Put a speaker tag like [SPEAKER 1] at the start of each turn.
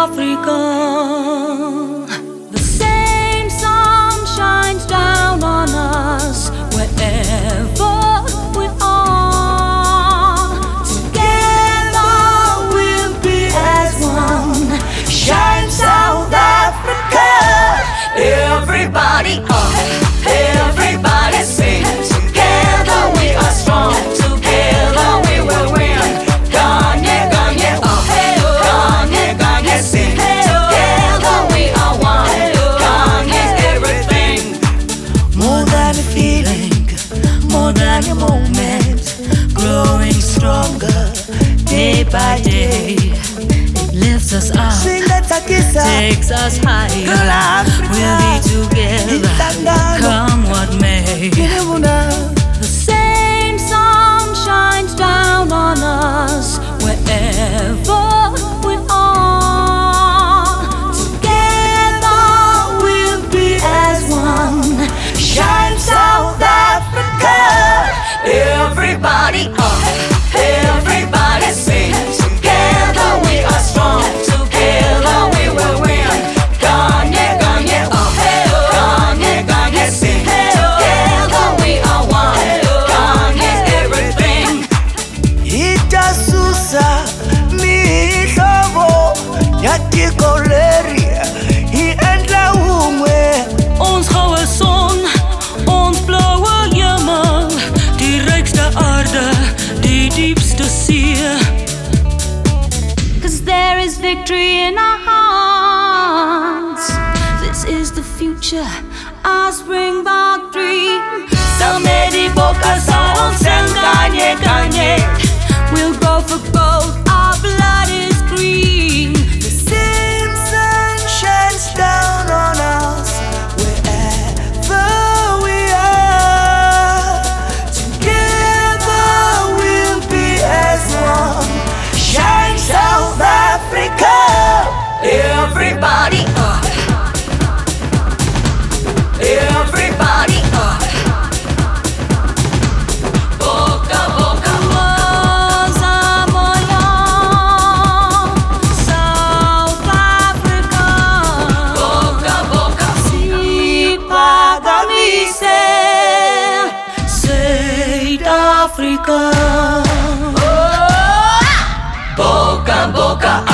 [SPEAKER 1] Africa. The same sun shines down on us wherever we are. Together we'll be as one. Shine South Africa. Everybody up, everybody sing. Together we are strong. Together we will win. Ganye, Ganye, up. Ganye, Ganye, sing. Together we are one. Ganye's everything. More than a feeling, more than a moment. Growing stronger day by day. It lifts us up, takes us higher. We'll be together, come what may. The same sun shines down on us wherever we are. Together we'll be as one. Shine South Africa. Everybody up, everybody sing. Together we are strong. Together we will win. Ganye, Ganye up, Ganye, Ganye sing. Together we are one. Ganye's everything.
[SPEAKER 2] Itasusa mihlobo yatikoleria iendla umwe.
[SPEAKER 1] Ons goue son, ons blauwe hemel, die rykste aarde, die diepste see. 'Cause there is victory in our hearts. This is the future, our Springbok dream. Samedi boka sa ons en Ganye, Ganye. We'll go for gold, our blood is green.
[SPEAKER 2] The same sun shines down on us wherever we are. Together we'll be as one. Shine South Africa.
[SPEAKER 1] Everybody up. Everybody up. Boca, boca, Waza moya. South Africa. Boca, boca, Sipagamise. South Africa. Boca, boca.